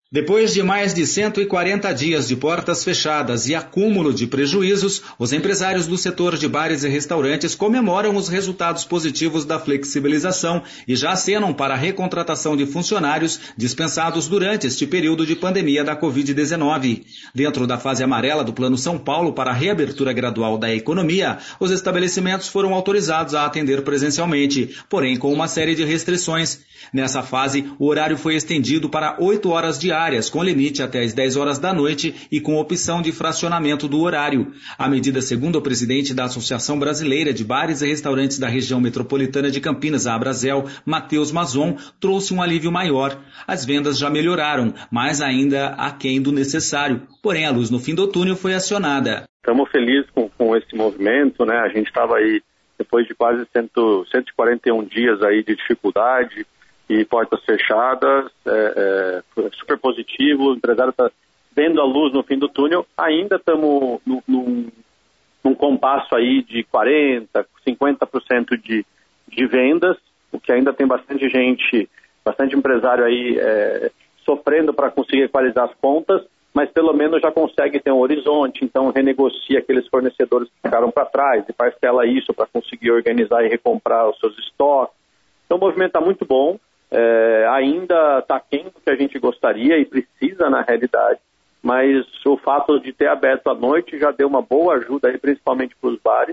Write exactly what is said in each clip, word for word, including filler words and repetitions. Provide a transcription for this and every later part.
Depois de mais de cento e quarenta dias de portas fechadas e acúmulo de prejuízos, os empresários do setor de bares e restaurantes comemoram os resultados positivos da flexibilização e já acenam para a recontratação de funcionários dispensados durante este período de pandemia da covid dezenove. Dentro da fase amarela do Plano São Paulo para a reabertura gradual da economia, os estabelecimentos foram autorizados a atender presencialmente, porém com uma série de restrições. Nessa fase, o horário foi estendido para oito horas diárias, com limite até às dez horas da noite e com opção de fracionamento do horário. A medida, segundo o presidente da Associação Brasileira de Bares e Restaurantes da região metropolitana de Campinas, a Abrazel, Matheus Mazon, trouxe um alívio maior. As vendas já melhoraram, mas ainda aquém do necessário. Porém, a luz no fim do túnel foi acionada. Estamos felizes com, com esse movimento, né? A gente estava aí, depois de quase cento, cento e quarenta e um dias aí de dificuldade e portas fechadas, é, é super positivo, o empresário está vendo a luz no fim do túnel. Ainda estamos num, num compasso aí de quarenta por cento, cinquenta por cento de, de vendas, o que ainda tem bastante gente, bastante empresário aí é, sofrendo para conseguir equalizar as contas, mas pelo menos já consegue ter um horizonte, então renegocia aqueles fornecedores que ficaram para trás e parcela isso para conseguir organizar e recomprar os seus estoques. Então o movimento está muito bom. É, ainda está aquém do que a gente gostaria e precisa na realidade, mas o fato de ter aberto à noite já deu uma boa ajuda, aí, principalmente para os bares,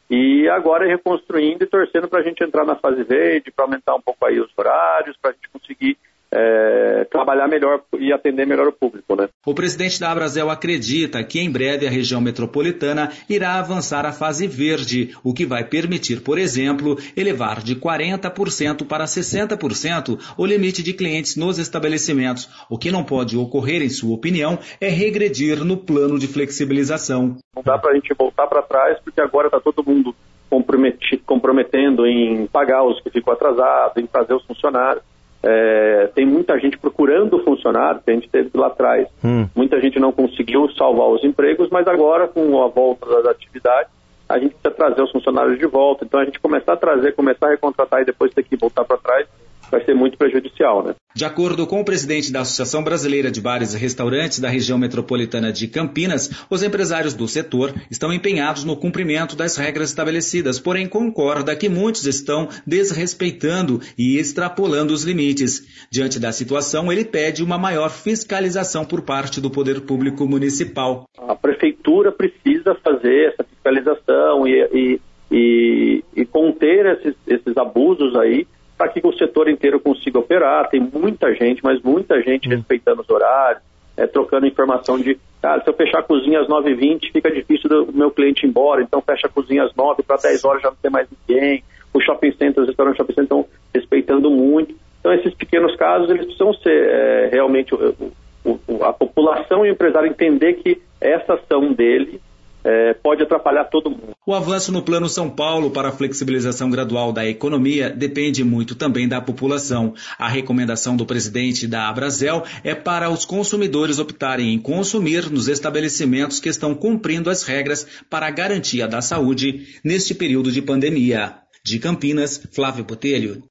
e agora é reconstruindo e torcendo para a gente entrar na fase verde, para aumentar um pouco aí os horários, para a gente conseguir É, trabalhar melhor e atender melhor o público, né? O presidente da Abrazel acredita que em breve a região metropolitana irá avançar à fase verde, o que vai permitir, por exemplo, elevar de quarenta por cento para sessenta por cento o limite de clientes nos estabelecimentos. O que não pode ocorrer, em sua opinião, é regredir no plano de flexibilização. Não dá para a gente voltar para trás, porque agora está todo mundo comprometendo em pagar os que ficam atrasados, em trazer os funcionários. É, tem muita gente procurando funcionário, que a gente teve lá atrás. Hum. Muita gente não conseguiu salvar os empregos, mas agora, com a volta das atividades, a gente precisa trazer os funcionários de volta. Então, a gente começar a trazer, começar a recontratar e depois ter que voltar para trás, vai ser muito prejudicial, né? De acordo com o presidente da Associação Brasileira de Bares e Restaurantes da região metropolitana de Campinas, os empresários do setor estão empenhados no cumprimento das regras estabelecidas, porém concorda que muitos estão desrespeitando e extrapolando os limites. Diante da situação, ele pede uma maior fiscalização por parte do poder público municipal. A prefeitura precisa fazer essa fiscalização e, e, e, e conter esses, esses abusos aí, para que o setor inteiro consiga operar. Tem muita gente, mas muita gente hum. respeitando os horários, é, trocando informação de, cara, se eu fechar a cozinha às nove e vinte, fica difícil do meu cliente ir embora, então fecha a cozinha às nove, para dez horas já não tem mais ninguém. Os shopping centers, os restaurantes shopping centers estão respeitando muito. Então, esses pequenos casos, eles precisam ser é, realmente o, o, a população e o empresário entender que essa ação dele É, pode atrapalhar todo mundo. O avanço no Plano São Paulo para a flexibilização gradual da economia depende muito também da população. A recomendação do presidente da Abrazel é para os consumidores optarem em consumir nos estabelecimentos que estão cumprindo as regras para a garantia da saúde neste período de pandemia. De Campinas, Flávio Botelho.